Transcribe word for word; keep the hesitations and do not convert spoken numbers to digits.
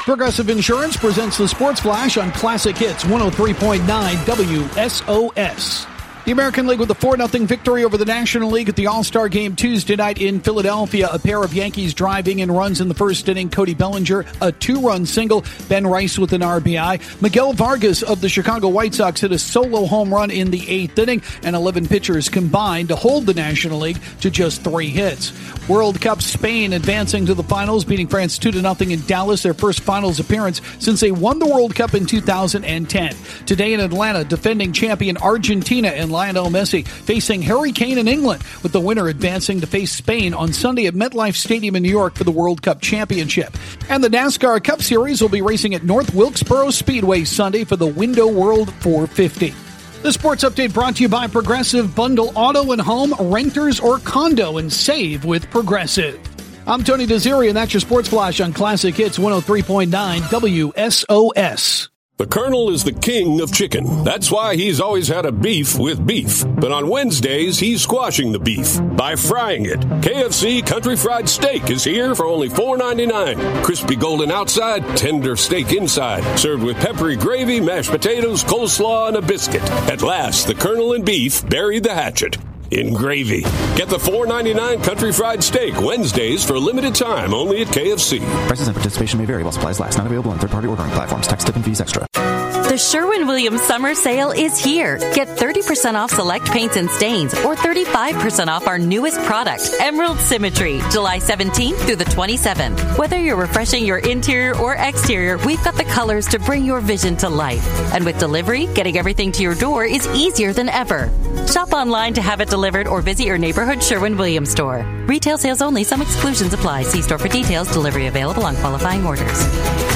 Progressive Insurance presents the Sports Flash on Classic Hits one oh three point nine W S O S. The American League with a four nothing victory over the National League at the All-Star Game Tuesday night in Philadelphia. A pair of Yankees driving in runs in the first inning. Cody Bellinger, a two-run single. Ben Rice with an R B I. Miguel Vargas of the Chicago White Sox hit a solo home run in the eighth inning, and eleven pitchers combined to hold the National League to just three hits. World Cup Spain advancing to the finals, beating France two to nothing in Dallas, their first finals appearance since they won the World Cup in two thousand ten. Today in Atlanta, defending champion Argentina and Lionel Messi facing Harry Kane in England, with the winner advancing to face Spain on Sunday at MetLife Stadium in New York for the World Cup Championship. And the NASCAR Cup Series will be racing at North Wilkesboro Speedway Sunday for the Window World four fifty. The Sports Update brought to you by Progressive. Bundle auto and home, renters or condo, and save with Progressive. I'm Tony Desiri, and that's your Sports Flash on Classic Hits one oh three point nine W S O S. The Colonel is the king of chicken. That's why he's always had a beef with beef. But on Wednesdays, he's squashing the beef by frying it. K F C Country Fried Steak is here for only four ninety-nine. Crispy golden outside, tender steak inside. Served with peppery gravy, mashed potatoes, coleslaw, and a biscuit. At last, the Colonel and beef buried the hatchet in gravy. Get the four ninety-nine Country Fried Steak Wednesdays for a limited time only at K F C. Prices and participation may vary while supplies last. Not available on third-party ordering platforms. Tax, tip, and fees extra. The Sherwin-Williams Summer Sale is here. Get thirty percent off select paints and stains or thirty-five percent off our newest product, Emerald Symmetry, July seventeenth through the twenty-seventh. Whether you're refreshing your interior or exterior, we've got the colors to bring your vision to life. And with delivery, getting everything to your door is easier than ever. Shop online to have it delivered or visit your neighborhood Sherwin-Williams store. Retail sales only. Some exclusions apply. See store for details. Delivery available on qualifying orders.